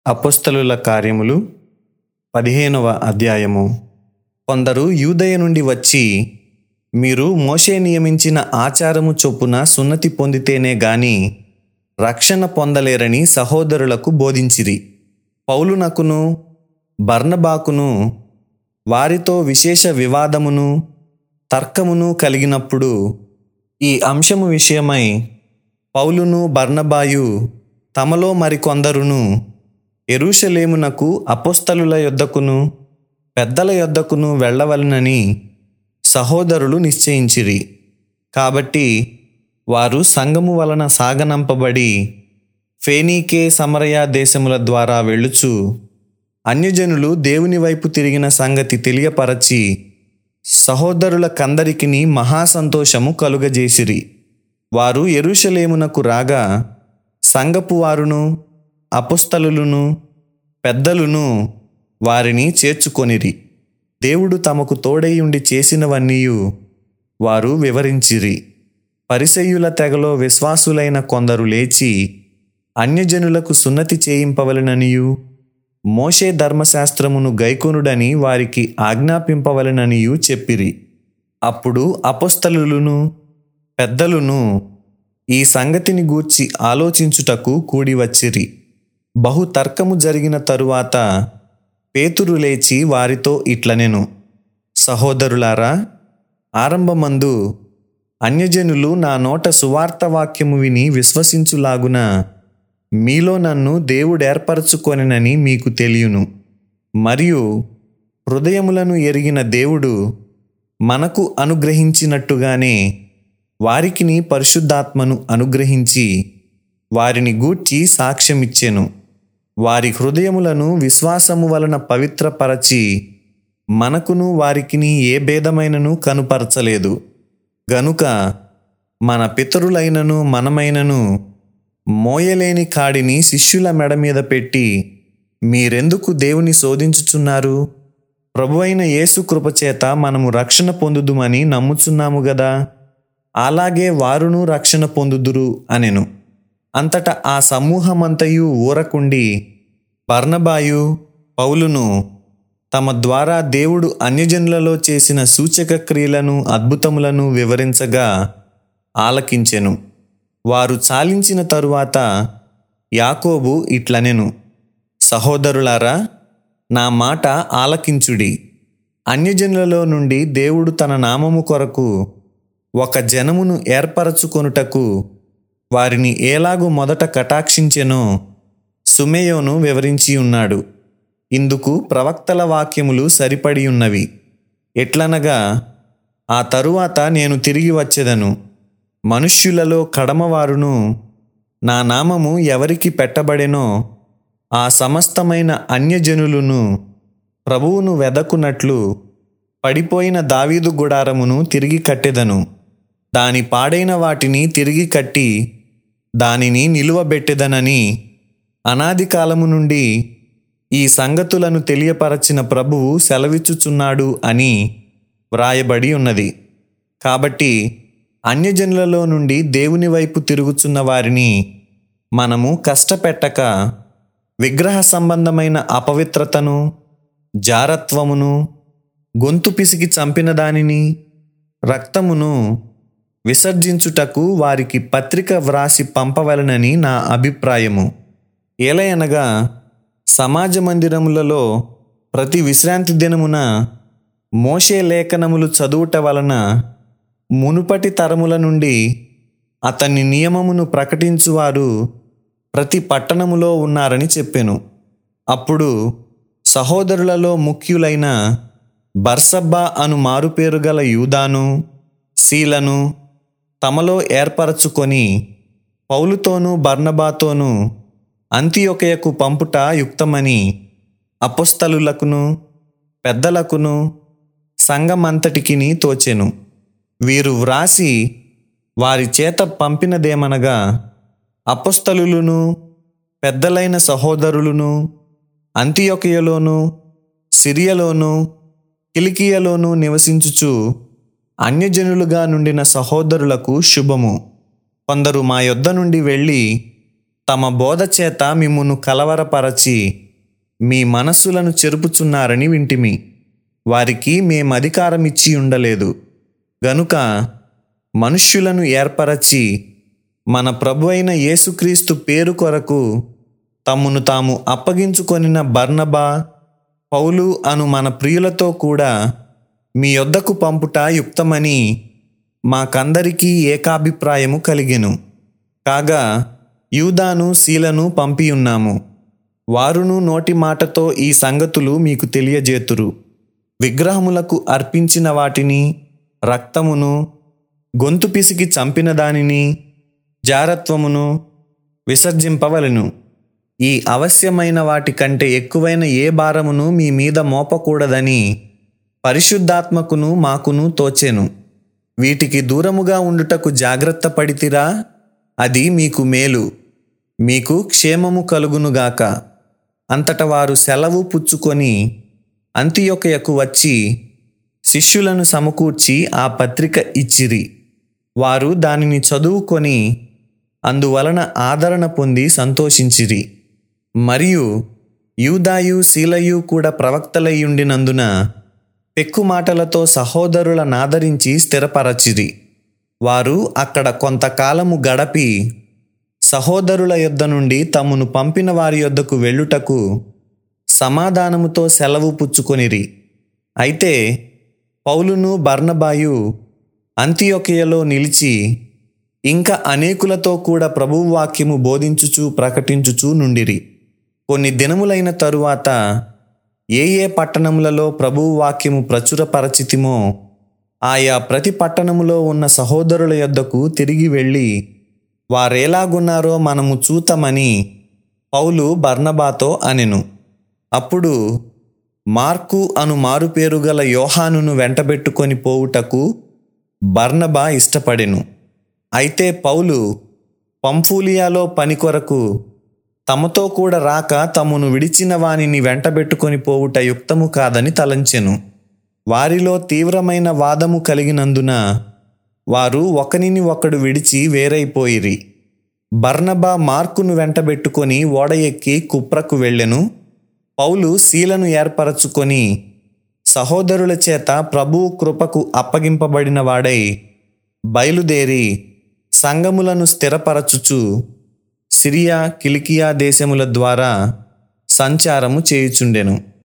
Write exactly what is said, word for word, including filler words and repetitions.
అపోస్తలుల కార్యములు పదిహేనవ అధ్యాయము. కొందరు యూదయ నుండి వచ్చి, మీరు మోషే నియమించిన ఆచారము చొప్పున సున్నతి పొందితేనే గాని రక్షణ పొందలేరని సహోదరులకు బోధించిరి. పౌలునకును బర్నబాకును వారితో విశేష వివాదమును తర్కమును కలిగినప్పుడు ఈ అంశము విషయమై పౌలును బర్నబాయు తమలో మరికొందరును యెరూషలేమునకు అపోస్తలుల యొద్దకును పెద్దల యొద్దకును వెళ్ళవలెనని సహోదరులు నిశ్చయించిరి. కాబట్టి వారు సంఘము వలన సాగనంపబడి ఫేనీకే సమరయ దేశముల ద్వారా వెళ్ళుచు అన్యజనులు దేవుని వైపు తిరిగిన సంగతి తెలియపరచి సహోదరులకందరికిని మహాసంతోషము కలుగజేసిరి. వారు యెరూషలేమునకు రాగా సంఘపు వారును అపోస్తలులను పెద్దలును వారిని చేర్చుకొనిరి. దేవుడు తమకు తోడైయుండి చేసినవన్నీయు వారు వివరించిరి. పరిసయ్యుల తెగలో విశ్వాసులైన కొందరు లేచి అన్యజనులకు సున్నతి చేయింపవలెననియు మోషే ధర్మశాస్త్రమును గైకొనుడని వారికి ఆజ్ఞాపింపవలెననియు చెప్పిరి. అప్పుడు అపోస్తలులను పెద్దలును ఈ సంగతిని గూర్చి ఆలోచించుటకు కూడి వచ్చిరి. బహు తర్కము జరిగిన తరువాత పేతురు లేచి వారితో ఇట్లనెను, సహోదరులారా, ఆరంభమందు అన్యజనులు నా నోట సువార్త వాక్యము విని విశ్వసించులాగున మీలో నన్ను దేవుడేర్పరచుకొనెనని మీకు తెలియను. మరియు హృదయములను ఎరిగిన దేవుడు మనకు అనుగ్రహించినట్టుగానే వారికిని పరిశుద్ధాత్మను అనుగ్రహించి వారిని గూర్చి సాక్ష్యమిచ్చెను. వారి హృదయములను విశ్వాసము వలన పవిత్రపరచి మనకును వారికిని ఏ భేదమైనను కనుపరచలేదు. గనుక మన పితరులైనను మనమైనను మోయలేని కాడిని శిష్యుల మెడ మీద పెట్టి మీరెందుకు దేవుని శోధించుచున్నారు? ప్రభువైన యేసు కృపచేత మనము రక్షణ పొందుదుమని నమ్ముచున్నాము గదా. అలాగే వారును రక్షణ పొందుదురు అనెను. అంతటా ఆ సమూహమంతయు ఊరకుండి బర్నబాయు పౌలును తమ ద్వారా దేవుడు అన్యజనులలో చేసిన సూచక క్రియలను అద్భుతములను వివరించగా ఆలకించెను. వారు చాలించిన తరువాత యాకోబు ఇట్లనెను, సహోదరులారా, నా మాట ఆలకించుడి. అన్యజనులలో నుండి దేవుడు తన నామము కొరకు ఒక జనమును ఏర్పరచుకొనుటకు వారిని ఏలాగు మొదట కటాక్షించెనో సుమేయోను వివరించి ఉన్నాడు. ఇందుకు ప్రవక్తల వాక్యములు సరిపడి ఉన్నవి. ఎట్లనగా, ఆ తరువాత నేను తిరిగి వచ్చెదను, మనుష్యులలో కడమవారును నా నామము ఎవరికి పెట్టబడెనో ఆ సమస్తమైన అన్యజనులను ప్రభువును వెదకునట్లు పడిపోయిన దావీదు గుడారమును తిరిగి కట్టెదను. దాని పాడైన వాటిని తిరిగి కట్టి దానిని నిలువబెట్టెదనని అనాది కాలము నుండి ఈ సంగతులను తెలియపరచిన ప్రభువు సెలవిచ్చుచున్నాడు అని వ్రాయబడి ఉన్నది. కాబట్టి అన్యజనులలో నుండి దేవుని వైపు తిరుగుచున్న వారిని మనము కష్టపెట్టక విగ్రహ సంబంధమైన అపవిత్రతను జారత్వమును గొంతు పిసికి చంపిన దానిని రక్తమును విసర్జించుటకు వారికి పత్రిక వ్రాసి పంపవలెనని నా అభిప్రాయము. ఏలయనగా సమాజ మందిరములలో ప్రతి విశ్రాంతి దినమున మోషే లేఖనములు చదువుట వలన మునుపటి తరముల నుండి అతని నియమమును ప్రకటించువారు ప్రతి పట్టణములో ఉన్నారని చెప్పెను. అప్పుడు సహోదరులలో ముఖ్యులైన బర్సబ్బా అను మారుపేరు గల యూదాను సీలను తమలో ఏర్పరచుకొని పౌలుతోనూ బర్నబాతోనూ అంతియొకయకు పంపుట యుక్తమని అపోస్తలులకును పెద్దలకును సంఘమంతటికిని తోచెను. వీరు వ్రాసి వారి చేత పంపినదేమనగా, అపోస్తలులను పెద్దలైన సహోదరులను అంతియొకయలోను సిరియలోను కిలికియలోను నివసించుచు అన్యజనులుగా నుండిన సహోదరులకు శుభము. కొందరు మా యొద్ద నుండి వెళ్ళి తమ బోధ చేత మిమ్మును కలవరపరచి మీ మనస్సులను చెరుపుచున్నారని వింటిమి. వారికి మేమధికారమిచ్చి ఉండలేదు గనుక మనుష్యులను ఏర్పరచి మన ప్రభు అయిన యేసుక్రీస్తు పేరు కొరకు తమ్మును తాము అప్పగించుకొనిన బర్నబా, పౌలు అను మన ప్రియులతో కూడా మీ యొద్దకు పంపుట యుక్తమని మాకందరికీ ఏకాభిప్రాయము కలిగెను. కాగా యూదాను శీలను పంపియున్నాము. వారును నోటి మాటతో ఈ సంగతులు మీకు తెలియజేతురు. విగ్రహములకు అర్పించిన వాటిని, రక్తమును, గొంతు పిసికి చంపిన దానిని, జారత్వమును విసర్జింపవలెను. ఈ అవశ్యమైన వాటి కంటే ఎక్కువైన ఏ భారమును మీ మీద మోపకూడదని పరిశుద్ధాత్మకును మాకును తోచెను. వీటికి దూరముగా ఉండుటకు జాగ్రత్త పడితిరా? అది మీకు మేలు, మీకు క్షేమము కలుగునుగాక. అంతట వారు సెలవు పుచ్చుకొని అంతియొకయకు వచ్చి శిష్యులను సమకూర్చి ఆ పత్రిక ఇచ్చిరి. వారు దానిని చదువుకొని అందువలన ఆదరణ పొంది సంతోషించిరి. మరియు యూదాయు శీలయు కూడా ప్రవక్తలయ్యుండినందున పెక్కు మాటలతో సహోదరుల నాదరించి స్థిరపరచిరి. వారు అక్కడ కొంతకాలము గడపి సహోదరుల యొద్ద నుండి తమను పంపిన వారి యొద్దకు వెళ్ళుటకు సమాధానముతో సెలవు పుచ్చుకొనిరి. అయితే పౌలును బర్నబాయు అంతియొకయలో నిలిచి ఇంకా అనేకులతో కూడా ప్రభువు వాక్యము బోధించుచు ప్రకటించుచూ నుండిరి. కొన్ని దినములైన తరువాత ఏ ఏ పట్టణములలో ప్రభువు వాక్యము ప్రచురపరచితిమో ఆయా ప్రతి పట్టణములో ఉన్న సహోదరుల యొద్దకు తిరిగి వెళ్ళి వారేలాగున్నారో మనము చూతమని పౌలు బర్నబాతో అనెను. అప్పుడు మార్కు అను మారుపేరు గల యోహానును వెంటబెట్టుకొని పోవుటకు బర్నబా ఇష్టపడెను. అయితే పౌలు పంఫూలియాలో పని కొరకు తమతో కూడా రాక తమను విడిచిన వానిని వెంటబెట్టుకొని పోవుట యుక్తము కాదని తలంచెను. వారిలో తీవ్రమైన వాదము కలిగినందున వారు ఒకనిని ఒకడు విడిచి వేరైపోయిరి. బర్నబా మార్కును వెంటబెట్టుకొని ఓడ ఎక్కి కుప్రకు వెళ్ళెను. పౌలు శీలను ఏర్పరచుకొని సహోదరుల చేత ప్రభువు కృపకు అప్పగింపబడిన వాడై బయలుదేరి సంఘములను స్థిరపరచుచు సిరియా, కిలికియా దేశముల ద్వారా సంచారము చేయుచుండెను.